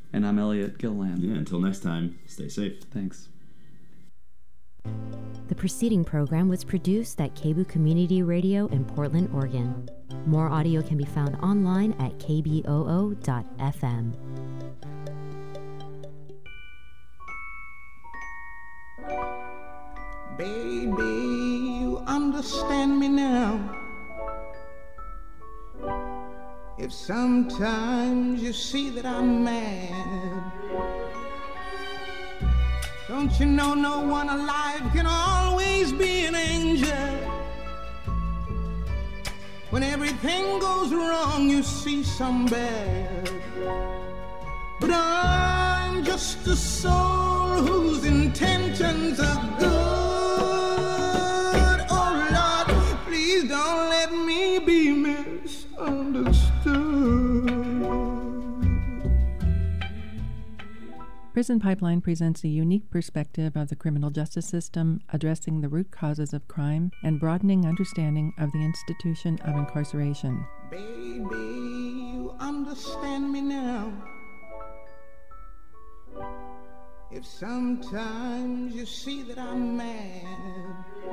And I'm Elliot Gilland. Yeah, until next time, stay safe. Thanks. The preceding program was produced at KBOO Community Radio in Portland, Oregon. More audio can be found online at kboo.fm. Baby, you understand me now. If sometimes you see that I'm mad, don't you know no one alive can always be an angel? When everything goes wrong, you see some bad. But I'm just a soul whose intentions are good. Oh Lord, please don't let me be misunderstood. Prison Pipeline presents a unique perspective of the criminal justice system, addressing the root causes of crime and broadening understanding of the institution of incarceration. Baby, you understand me now. If sometimes you see that I'm mad,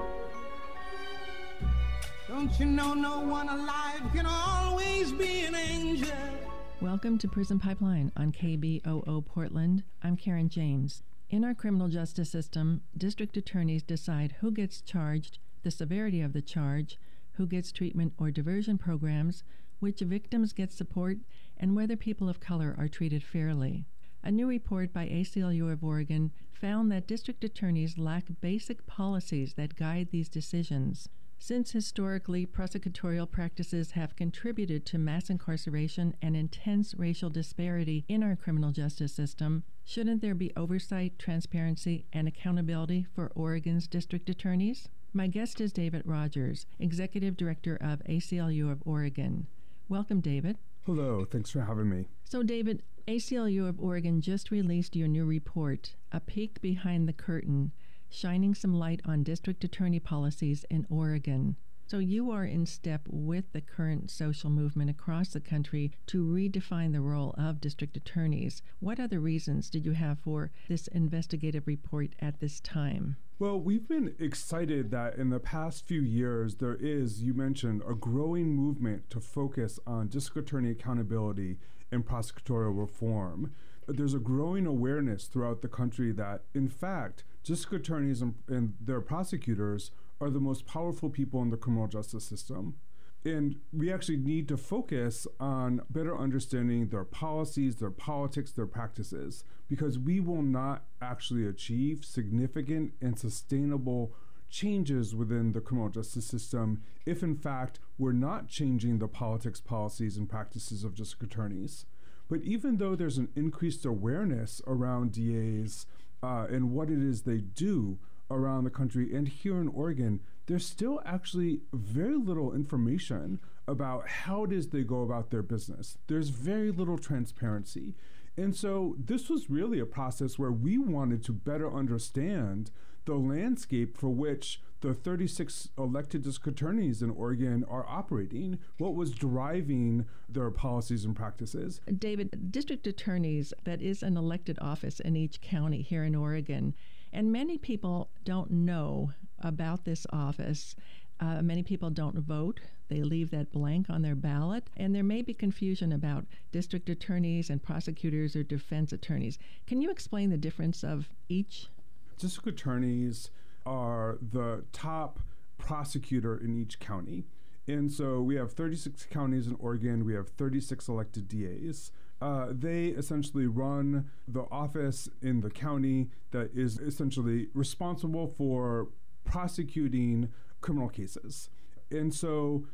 don't you know no one alive can always be an angel? Welcome to Prison Pipeline on KBOO Portland. I'm Karen James. In our criminal justice system, district attorneys decide who gets charged, the severity of the charge, who gets treatment or diversion programs, which victims get support, and whether people of color are treated fairly. A new report by ACLU of Oregon found that district attorneys lack basic policies that guide these decisions. Since historically prosecutorial practices have contributed to mass incarceration and intense racial disparity in our criminal justice system, shouldn't there be oversight, transparency, and accountability for Oregon's district attorneys? My guest is David Rogers, Executive Director of ACLU of Oregon. Welcome, David. Hello, thanks for having me. So, David, ACLU of Oregon just released your new report, A Peek Behind the Curtain, shining some light on district attorney policies in Oregon. So you are in step with the current social movement across the country to redefine the role of district attorneys. What other reasons did you have for this investigative report at this time? Well, we've been excited that in the past few years there is, you mentioned, a growing movement to focus on district attorney accountability and prosecutorial reform. There's a growing awareness throughout the country that, in fact, district attorneys and their prosecutors are the most powerful people in the criminal justice system. And we actually need to focus on better understanding their policies, their politics, their practices, because we will not actually achieve significant and sustainable changes within the criminal justice system if, in fact, we're not changing the politics, policies, and practices of district attorneys. But even though there's an increased awareness around DAs and what it is they do around the country and here in Oregon, there's still actually very little information about how it is they go about their business. There's very little transparency. And so this was really a process where we wanted to better understand the landscape for which the 36 elected district attorneys in Oregon are operating, what was driving their policies and practices. David, district attorneys, that is an elected office in each county here in Oregon, and many people don't know about this office. Many people don't vote. They leave that blank on their ballot, and there may be confusion about district attorneys and prosecutors or defense attorneys. Can you explain the difference of each? District attorneys are the top prosecutor in each county. And so we have 36 counties in Oregon. We have 36 elected DAs. They essentially run the office in the county that is essentially responsible for prosecuting criminal cases. And so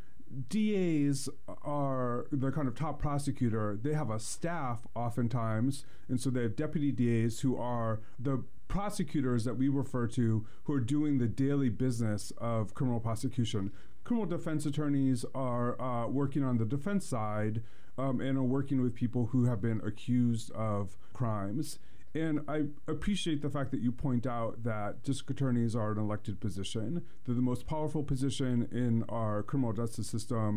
DAs are the kind of top prosecutor. They have a staff oftentimes, and so they have deputy DAs who are the prosecutors that we refer to who are doing the daily business of criminal prosecution. Criminal defense attorneys are working on the defense side and are working with people who have been accused of crimes. And I appreciate the fact that you point out that district attorneys are an elected position. They're the most powerful position in our criminal justice system,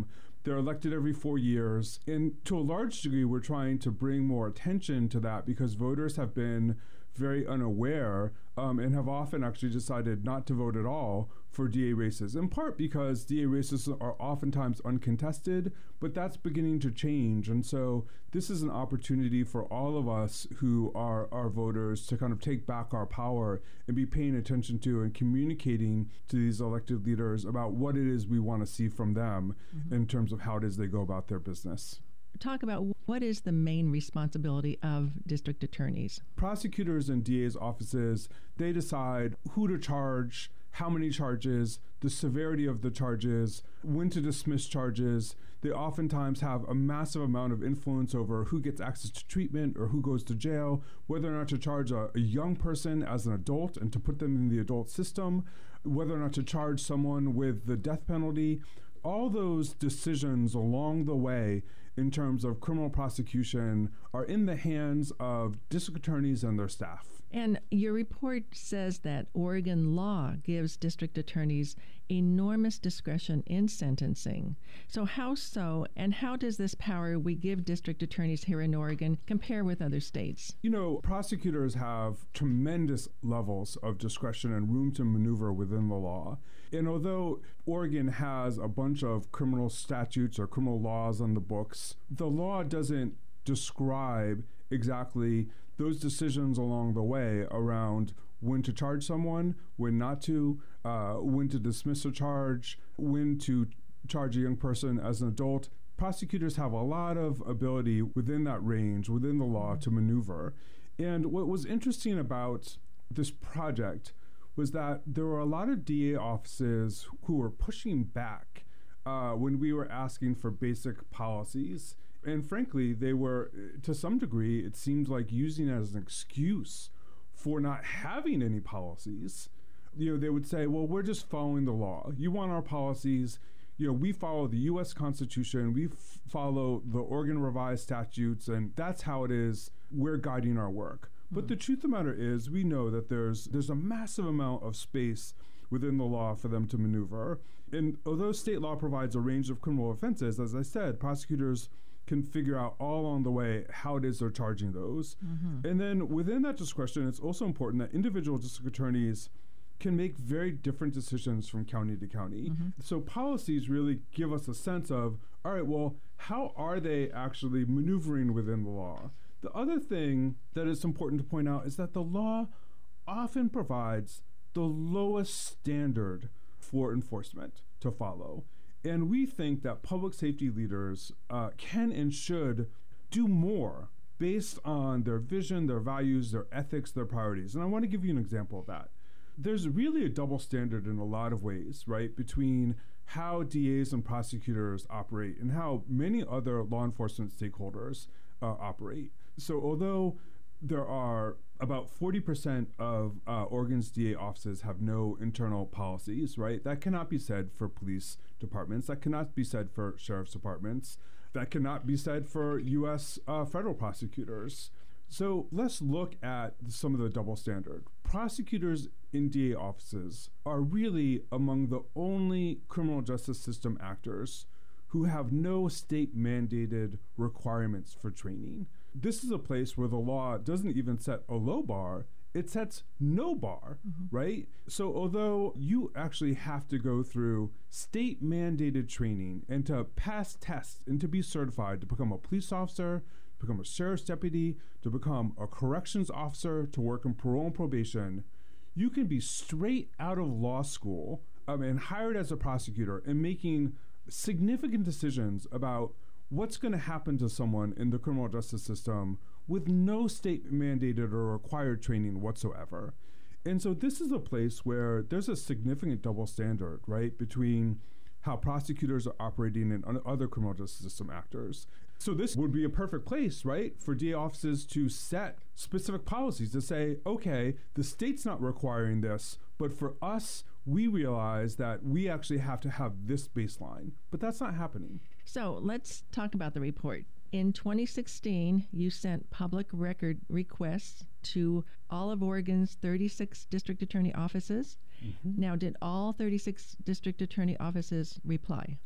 They're elected every 4 years. And to a large degree, we're trying to bring more attention to that because voters have been very unaware and have often actually decided not to vote at all for DA races, in part because DA races are oftentimes uncontested, but that's beginning to change. And so this is an opportunity for all of us who are our voters to kind of take back our power and be paying attention to and communicating to these elected leaders about what it is we want to see from them in terms of how it is they go about their business. Talk about what is the main responsibility of district attorneys? Prosecutors and DA's offices, they decide who to charge, how many charges, the severity of the charges, when to dismiss charges. They oftentimes have a massive amount of influence over who gets access to treatment or who goes to jail, whether or not to charge a young person as an adult and to put them in the adult system, whether or not to charge someone with the death penalty. All those decisions along the way in terms of criminal prosecution are in the hands of district attorneys and their staff. And your report says that Oregon law gives district attorneys enormous discretion in sentencing. So how so, and how does this power we give district attorneys here in Oregon compare with other states? You know, prosecutors have tremendous levels of discretion and room to maneuver within the law. And although Oregon has a bunch of criminal statutes or criminal laws on the books, the law doesn't describe exactly those decisions along the way around when to charge someone, when not to, when to dismiss a charge, when to charge a young person as an adult. Prosecutors have a lot of ability within that range, within the law, to maneuver. And what was interesting about this project was that there were a lot of DA offices who were pushing back when we were asking for basic policies. And frankly, they were, to some degree, it seemed like using it as an excuse for not having any policies. You know, they would say, well, we're just following the law. You want our policies. You know, we follow the U.S. Constitution. We follow the Oregon Revised Statutes, and that's how it is. We're guiding our work. But the truth of the matter is, we know that there's a massive amount of space within the law for them to maneuver. And although state law provides a range of criminal offenses, as I said, prosecutors can figure out all along the way how it is they're charging those. And then within that discretion, it's also important that individual district attorneys can make very different decisions from county to county. So policies really give us a sense of, all right, well, how are they actually maneuvering within the law? The other thing that is important to point out is that the law often provides the lowest standard for enforcement to follow. And we think that public safety leaders can and should do more based on their vision, their values, their ethics, their priorities. And I want to give you an example of that. There's really a double standard in a lot of ways, right, between how DAs and prosecutors operate and how many other law enforcement stakeholders operate. So although there are about 40% of Oregon's DA offices have no internal policies, right? That cannot be said for police departments. That cannot be said for sheriff's departments. That cannot be said for U.S. Federal prosecutors. So let's look at some of the double standard. Prosecutors in DA offices are really among the only criminal justice system actors who have no state-mandated requirements for training. This is a place where the law doesn't even set a low bar, it sets no bar, right? So although you actually have to go through state-mandated training and to pass tests and to be certified to become a police officer, to become a sheriff's deputy, to become a corrections officer, to work in parole and probation, you can be straight out of law school and hired as a prosecutor and making significant decisions about what's going to happen to someone in the criminal justice system with no state mandated or required training whatsoever. And so this is a place where there's a significant double standard, right, between how prosecutors are operating and other criminal justice system actors. So this would be a perfect place, right, for DA offices to set specific policies to say, okay, the state's not requiring this, but for us, we realize that we actually have to have this baseline. But that's not happening. So let's talk about the report. In 2016, you sent public record requests to all of Oregon's 36 district attorney offices. Now, did all 36 district attorney offices reply?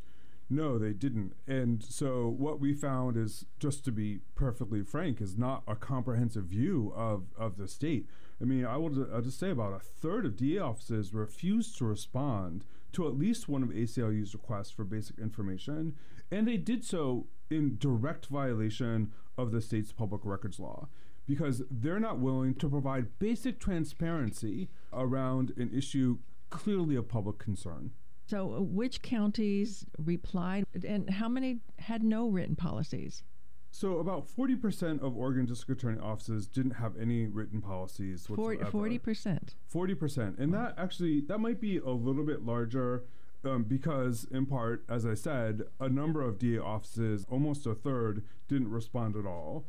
No, they didn't. And so what we found is, just to be perfectly frank, is not a comprehensive view of the state. I mean, I'll just say about a third of DA offices refused to respond to at least one of ACLU's requests for basic information, and they did so in direct violation of the state's public records law, because they're not willing to provide basic transparency around an issue clearly of public concern. So which counties replied, and how many had no written policies? So about 40% of Oregon District Attorney offices didn't have any written policies whatsoever. 40%? 40%. And that might be a little bit larger because, in part, as I said, a number of DA offices, almost a third, didn't respond at all.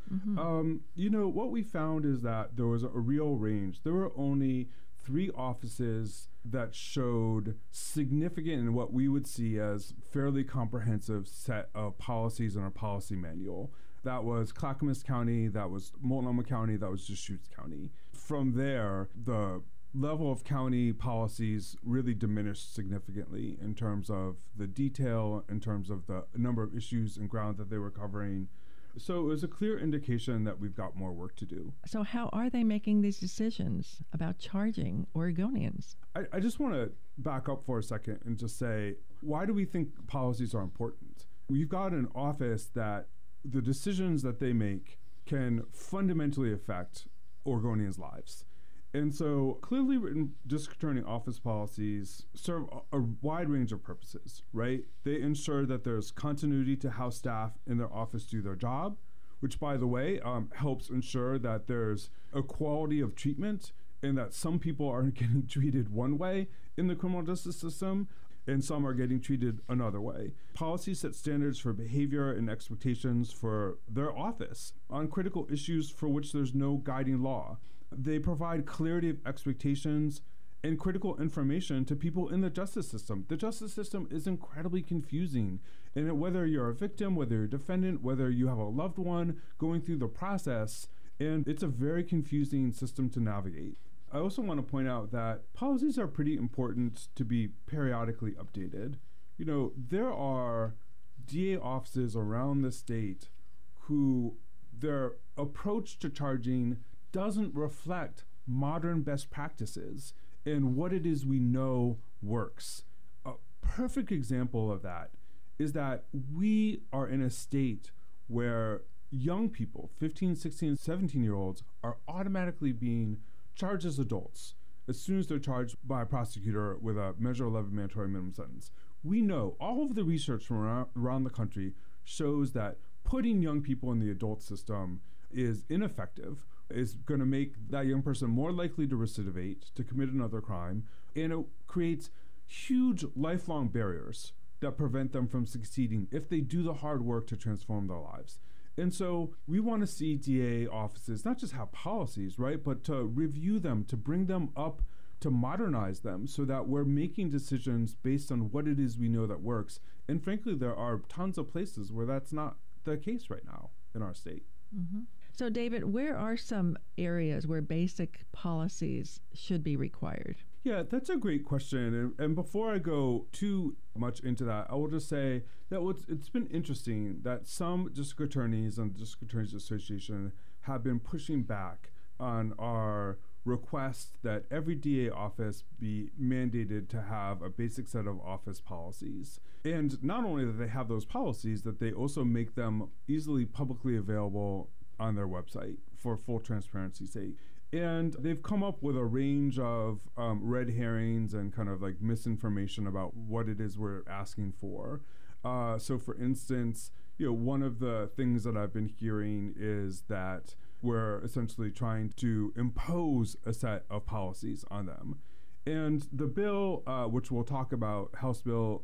Mm-hmm. What we found is that there was a real range. There were only 3 offices that showed significant and what we would see as fairly comprehensive set of policies in our policy manual. That was Clackamas County, that was Multnomah County, that was Deschutes County. From there, the level of county policies really diminished significantly in terms of the detail, in terms of the number of issues and ground that they were covering. So it was a clear indication that we've got more work to do. So how are they making these decisions about charging Oregonians? I just want to back up for a second and just say, why do we think policies are important? We've got an office that the decisions that they make can fundamentally affect Oregonians' lives. And so clearly written district attorney office policies serve a wide range of purposes, right? They ensure that there's continuity to how staff in their office do their job, which, by the way, helps ensure that there's equality of treatment and that some people are getting treated one way in the criminal justice system and some are getting treated another way. Policies set standards for behavior and expectations for their office on critical issues for which there's no guiding law. They provide clarity of expectations and critical information to people in the justice system. The justice system is incredibly confusing. And whether you're a victim, whether you're a defendant, whether you have a loved one going through the process, and it's a very confusing system to navigate. I also want to point out that policies are pretty important to be periodically updated. There are DA offices around the state who their approach to charging doesn't reflect modern best practices and what it is we know works. A perfect example of that is that we are in a state where young people, 15, 16, 17-year-olds, are automatically being charged as adults as soon as they're charged by a prosecutor with a Measure 11 mandatory minimum sentence. We know all of the research from around the country shows that putting young people in the adult system is ineffective, is going to make that young person more likely to recidivate, to commit another crime, and it creates huge lifelong barriers that prevent them from succeeding if they do the hard work to transform their lives. And so we want to see DA offices not just have policies, right, but to review them, to bring them up, to modernize them so that we're making decisions based on what it is we know that works. And frankly, there are tons of places where that's not the case right now in our state. Mm-hmm. So, David, where are some areas where basic policies should be required? Yeah, that's a great question. And before I go too much into that, I will just say that it's been interesting that some district attorneys and the District Attorneys Association have been pushing back on our request that every DA office be mandated to have a basic set of office policies. And not only that they have those policies, that they also make them easily publicly available on their website for full transparency's sake. And they've come up with a range of red herrings and kind of like misinformation about what it is we're asking for. So for instance, one of the things that I've been hearing is that we're essentially trying to impose a set of policies on them. And the bill, which we'll talk about, House Bill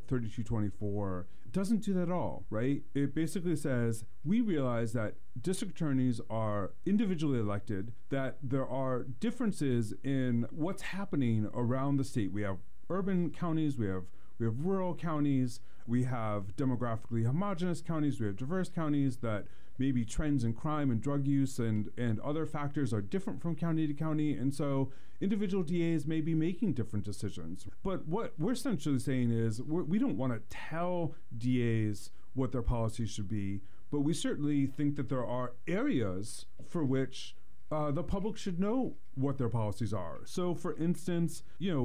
3224, doesn't do that at all, right? It basically says, we realize that district attorneys are individually elected, that there are differences in what's happening around the state. We have urban counties, we have rural counties, we have demographically homogenous counties, we have diverse counties, that maybe trends in crime and drug use and other factors are different from county to county. And so individual DAs may be making different decisions. But what we're essentially saying is we don't want to tell DAs what their policies should be, but we certainly think that there are areas for which the public should know what their policies are. So, for instance,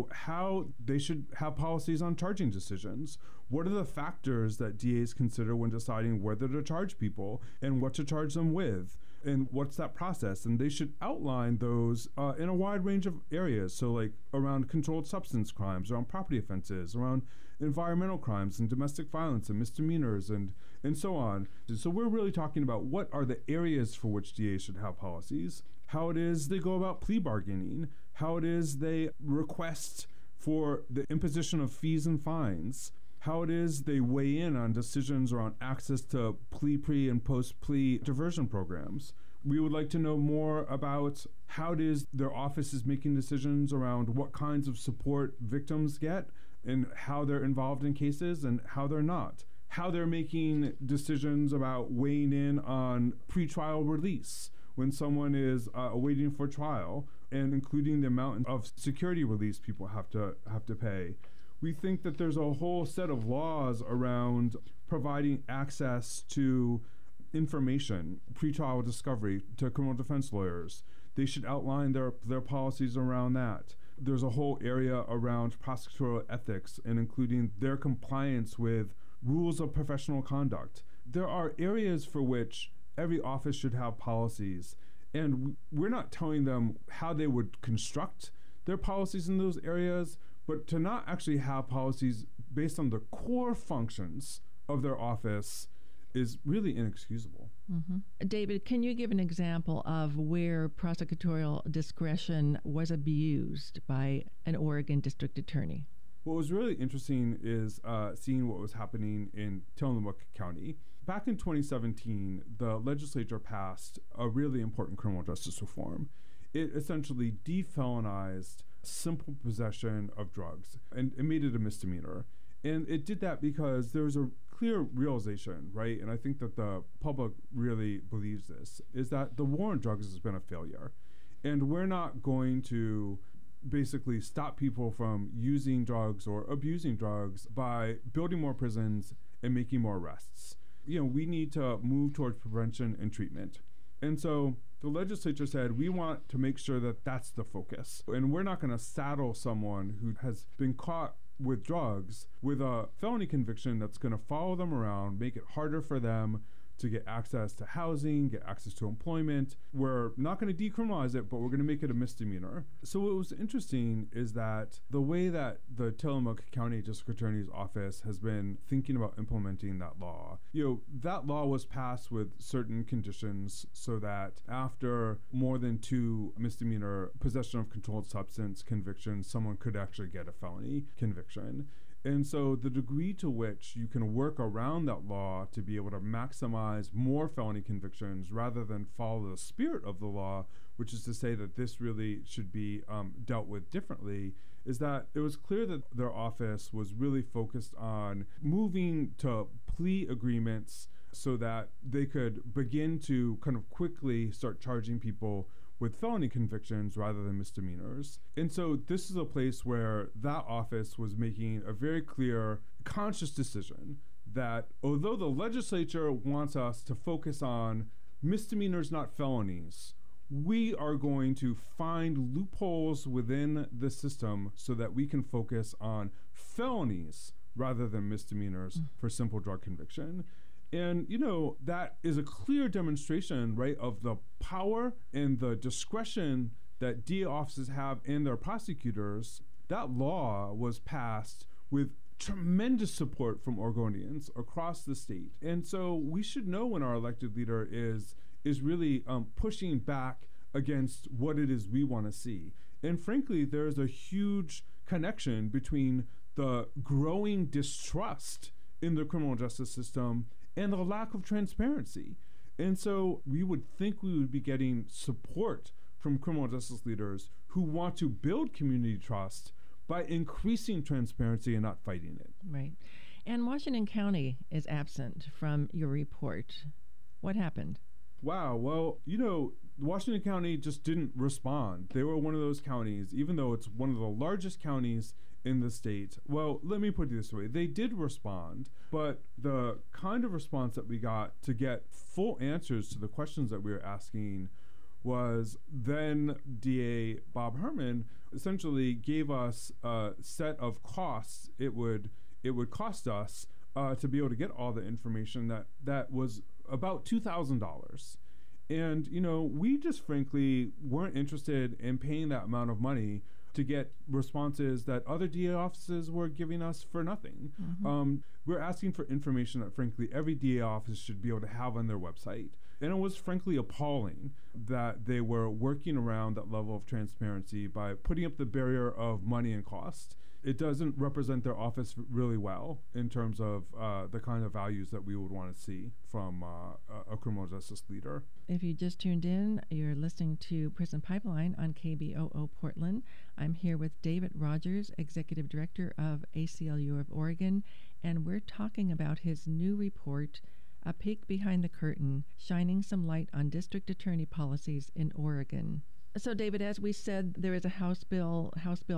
how they should have policies on charging decisions. What are the factors that DAs consider when deciding whether to charge people and what to charge them with? And what's that process? And they should outline those in a wide range of areas. So like around controlled substance crimes, around property offenses, around environmental crimes and domestic violence and misdemeanors and so on. So we're really talking about what are the areas for which DAs should have policies, how it is they go about plea bargaining, how it is they request for the imposition of fees and fines, how it is they weigh in on decisions around access to pre and post-plea diversion programs. We would like to know more about how it is their office is making decisions around what kinds of support victims get and how they're involved in cases and how they're not. How they're making decisions about weighing in on pretrial release when someone is awaiting for trial, and including the amount of security release people have to pay. We think that there's a whole set of laws around providing access to information, pretrial discovery to criminal defense lawyers. They should outline their policies around that. There's a whole area around prosecutorial ethics and including their compliance with rules of professional conduct. There are areas for which every office should have policies, and we're not telling them how they would construct their policies in those areas, but to not actually have policies based on the core functions of their office is really inexcusable. Mm-hmm. David, can you give an example of where prosecutorial discretion was abused by an Oregon district attorney? What was really interesting is seeing what was happening in Tillamook County. Back in 2017, the legislature passed a really important criminal justice reform. It essentially defelonized simple possession of drugs and it made it a misdemeanor. And it did that because there was a clear realization, right? And I think that the public really believes this, is that the war on drugs has been a failure. And we're not going to basically stop people from using drugs or abusing drugs by building more prisons and making more arrests. We need to move towards prevention and treatment. And so the legislature said, we want to make sure that that's the focus. And we're not going to saddle someone who has been caught with drugs with a felony conviction that's going to follow them around, make it harder for them to get access to housing, get access to employment. We're not going to decriminalize it, but we're going to make it a misdemeanor. So what was interesting is that the way that the Tillamook County District Attorney's Office has been thinking about implementing that law, that law was passed with certain conditions so that after more than 2 misdemeanor possession of controlled substance convictions, someone could actually get a felony conviction. And so the degree to which you can work around that law to be able to maximize more felony convictions rather than follow the spirit of the law, which is to say that this really should be dealt with differently, is that it was clear that their office was really focused on moving to plea agreements so that they could begin to kind of quickly start charging people with felony convictions rather than misdemeanors. And so this is a place where that office was making a very clear, conscious decision that although the legislature wants us to focus on misdemeanors, not felonies, we are going to find loopholes within the system so that we can focus on felonies rather than misdemeanors for simple drug conviction. And, that is a clear demonstration, right, of the power and the discretion that DA offices have in their prosecutors. That law was passed with tremendous support from Oregonians across the state. And so we should know when our elected leader is really pushing back against what it is we want to see. And frankly, there's a huge connection between the growing distrust in the criminal justice system and the lack of transparency. And so we would think we would be getting support from criminal justice leaders who want to build community trust by increasing transparency and not fighting it. Right. And Washington County is absent from your report. What happened? Wow. Well, Washington County just didn't respond. They were one of those counties, even though it's one of the largest counties in the state. Well, let me put it this way. They did respond, but the kind of response that we got to get full answers to the questions that we were asking was then DA Bob Herman essentially gave us a set of costs it would cost us to be able to get all the information that was about $2,000. And, we just frankly weren't interested in paying that amount of money to get responses that other DA offices were giving us for nothing. Mm-hmm. We're asking for information that, frankly, every DA office should be able to have on their website. And it was, frankly, appalling that they were working around that level of transparency by putting up the barrier of money and cost. It doesn't represent their office really well in terms of the kind of values that we would want to see from a criminal justice leader. If you just tuned in, you're listening to Prison Pipeline on KBOO Portland. I'm here with David Rogers, Executive Director of ACLU of Oregon, and we're talking about his new report, A Peek Behind the Curtain, shining some light on district attorney policies in Oregon. So, David, as we said, there is a House Bill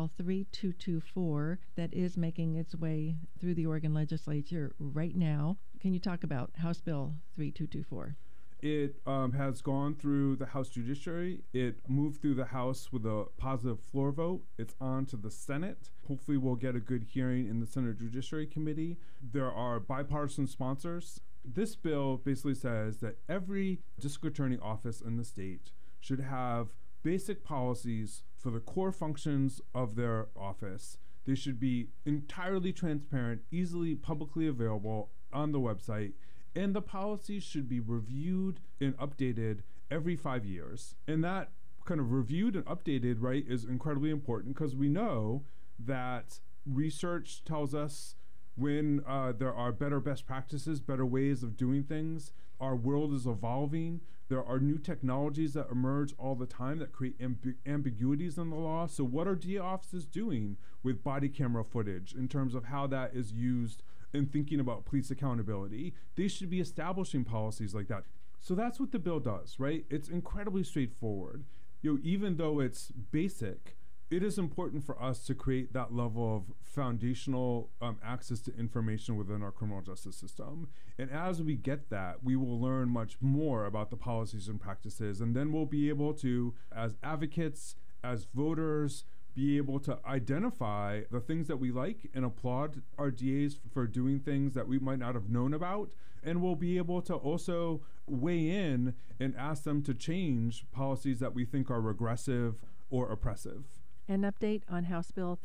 3224, that is making its way through the Oregon legislature right now. Can you talk about House Bill 3224? It has gone through the House Judiciary. It moved through the House with a positive floor vote. It's on to the Senate. Hopefully we'll get a good hearing in the Senate Judiciary Committee. There are bipartisan sponsors. This bill basically says that every district attorney office in the state should have basic policies for the core functions of their office. They should be entirely transparent, easily publicly available on the website, and the policies should be reviewed and updated every 5 years. And that kind of reviewed and updated, right, is incredibly important because we know that research tells us when there are better best practices, better ways of doing things. Our world is evolving. There are new technologies that emerge all the time that create ambiguities in the law. So what are DA offices doing with body camera footage in terms of how that is used in thinking about police accountability? They should be establishing policies like that. So that's what the bill does, right? It's incredibly straightforward. Even though it's basic, it is important for us to create that level of foundational access to information within our criminal justice system. And as we get that, we will learn much more about the policies and practices. And then we'll be able to, as advocates, as voters, be able to identify the things that we like and applaud our DAs for doing things that we might not have known about. And we'll be able to also weigh in and ask them to change policies that we think are regressive or oppressive. An update on House Bill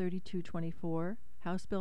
3224. House Bill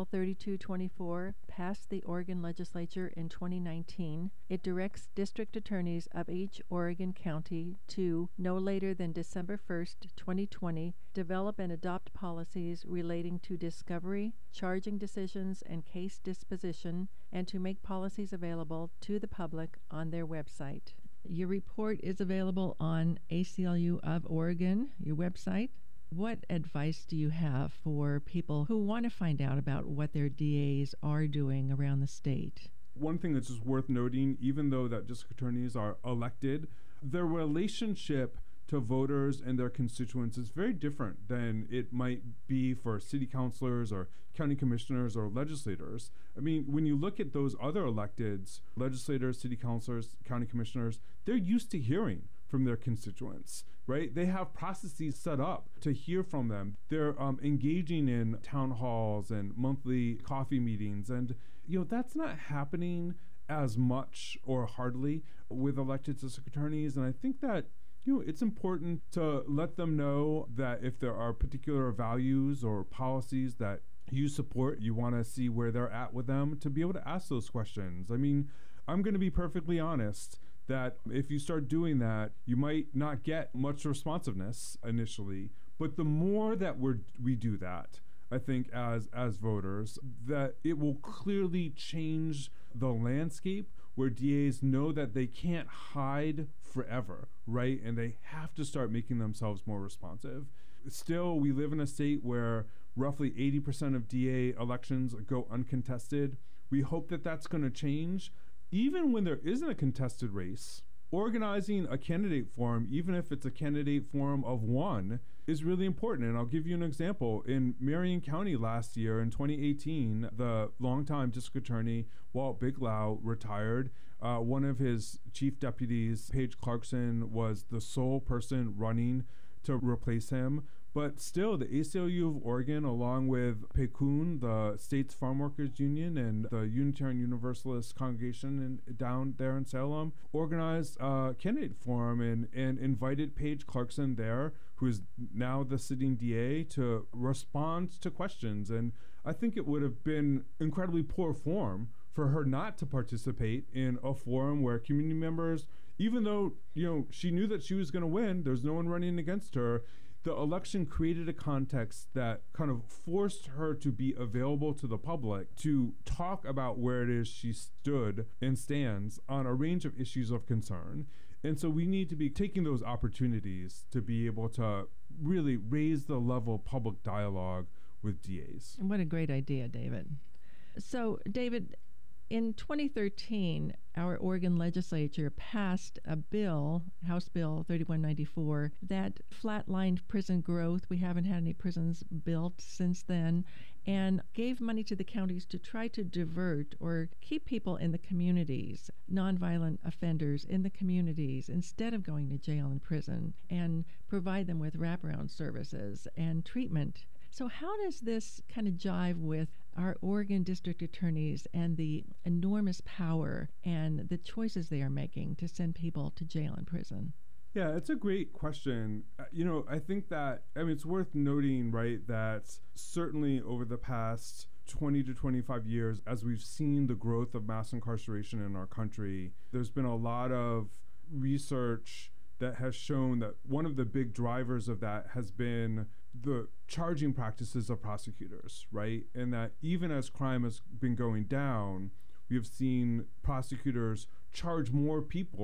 3224 passed the Oregon legislature in 2019. It directs district attorneys of each Oregon county to, no later than December 1st, 2020, develop and adopt policies relating to discovery, charging decisions, and case disposition, and to make policies available to the public on their website. Your report is available on ACLU of Oregon, your website. What advice do you have for people who want to find out about what their DAs are doing around the state? One thing that's just worth noting, even though that district attorneys are elected, their relationship to voters and their constituents is very different than it might be for city councilors or county commissioners or legislators. I mean, when you look at those other electeds, legislators, city councilors, county commissioners, they're used to hearing from their constituents, right? They have processes set up to hear from them. They're engaging in town halls and monthly coffee meetings. And, that's not happening as much or hardly with elected district attorneys. And I think that, it's important to let them know that if there are particular values or policies that you support, you want to see where they're at with them, to be able to ask those questions. I mean, I'm going to be perfectly honest that if you start doing that, you might not get much responsiveness initially. But the more that we do that, I think as voters, that it will clearly change the landscape where DAs know that they can't hide forever, right? And they have to start making themselves more responsive. Still, we live in a state where roughly 80% of DA elections go uncontested. We hope that that's going to change. Even when there isn't a contested race, organizing a candidate forum, even if it's a candidate forum of one, is really important. And I'll give you an example. In Marion County last year, in 2018, the longtime district attorney, Walt Biglau, retired. One of his chief deputies, Paige Clarkson, was the sole person running to replace him. But still, the ACLU of Oregon, along with PECUN, the state's farm workers union, and the Unitarian Universalist congregation down there in Salem, organized a candidate forum and invited Paige Clarkson there, who is now the sitting DA, to respond to questions. And I think it would have been incredibly poor form for her not to participate in a forum where community members, even though she knew that she was going to win, there's no one running against her, the election created a context that kind of forced her to be available to the public to talk about where it is she stood and stands on a range of issues of concern. And so we need to be taking those opportunities to be able to really raise the level of public dialogue with DAs. What a great idea, David. So, David, in 2013, our Oregon legislature passed a bill, House Bill 3194, that flatlined prison growth. We haven't had any prisons built since then, and gave money to the counties to try to divert or keep people in the communities, nonviolent offenders in the communities, instead of going to jail and prison, and provide them with wraparound services and treatment. So how does this kind of jive with our Oregon district attorneys and the enormous power and the choices they are making to send people to jail and prison? Yeah, it's a great question. I think that, it's worth noting, right, that certainly over the past 20 to 25 years, as we've seen the growth of mass incarceration in our country, there's been a lot of research that has shown that one of the big drivers of that has been the charging practices of prosecutors, right? And that even as crime has been going down, we have seen prosecutors charge more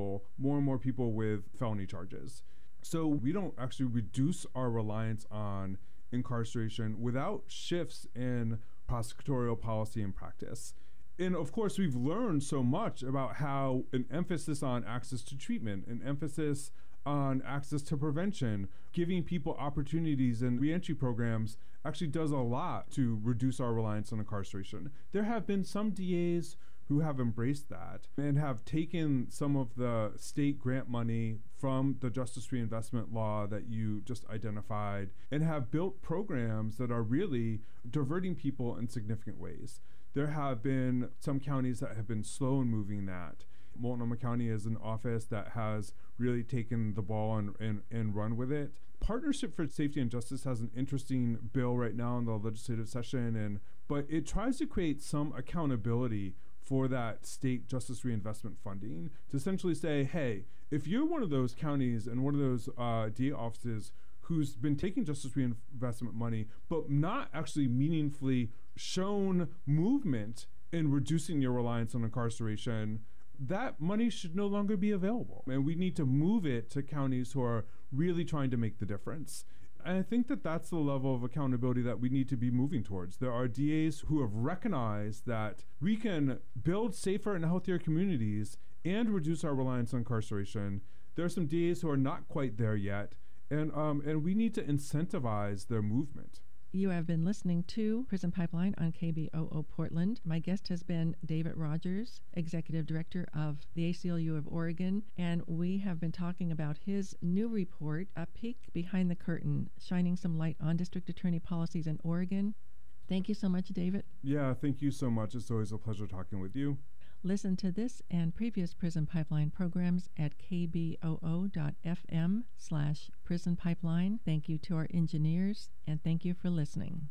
and more people with felony charges. So we don't actually reduce our reliance on incarceration without shifts in prosecutorial policy and practice. And of course, we've learned so much about how an emphasis on access to treatment, an emphasis on access to prevention, giving people opportunities and reentry programs actually does a lot to reduce our reliance on incarceration. There have been some DAs who have embraced that and have taken some of the state grant money from the Justice Reinvestment Law that you just identified and have built programs that are really diverting people in significant ways. There have been some counties that have been slow in moving that. Multnomah County is an office that has really taken the ball and run with it. Partnership for Safety and Justice has an interesting bill right now in the legislative session, but it tries to create some accountability for that state justice reinvestment funding to essentially say, hey, if you're one of those counties and one of those DA offices who's been taking justice reinvestment money, but not actually meaningfully shown movement in reducing your reliance on incarceration, that money should no longer be available. And we need to move it to counties who are really trying to make the difference. And I think that that's the level of accountability that we need to be moving towards. There are DAs who have recognized that we can build safer and healthier communities and reduce our reliance on incarceration. There are some DAs who are not quite there yet, and we need to incentivize their movement. You have been listening to Prison Pipeline on KBOO Portland. My guest has been David Rogers, Executive Director of the ACLU of Oregon, and we have been talking about his new report, A Peek Behind the Curtain, shining some light on district attorney policies in Oregon. Thank you so much, David. Yeah, thank you so much. It's always a pleasure talking with you. Listen to this and previous Prison Pipeline programs at kboo.fm/Prison Pipeline. Thank you to our engineers, and thank you for listening.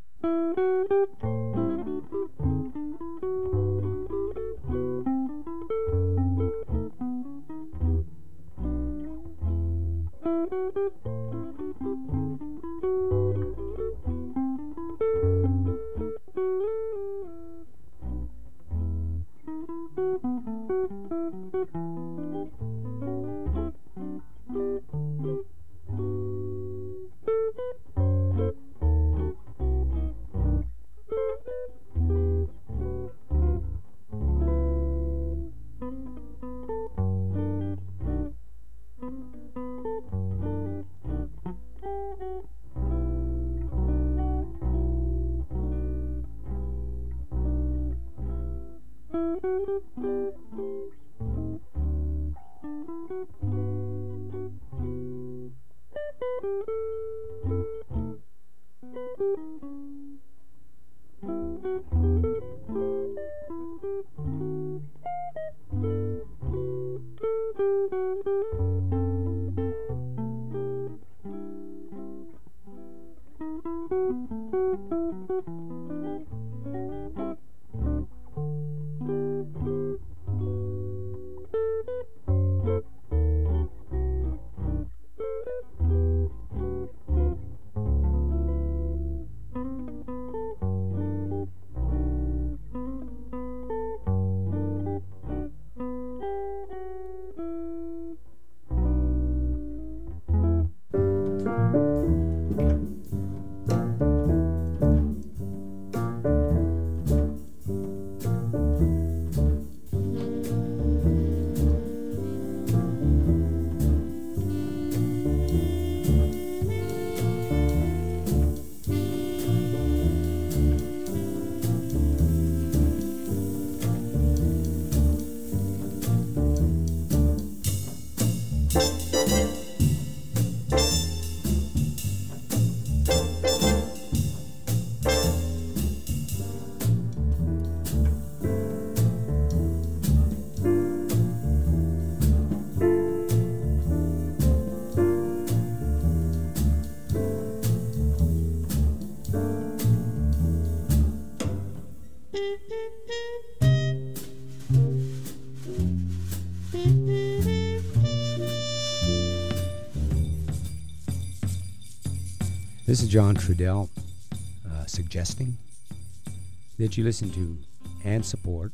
This is John Trudell suggesting that you listen to and support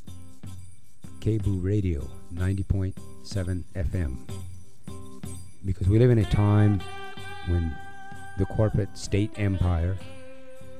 KBOO Radio 90.7 FM, because we live in a time when the corporate state empire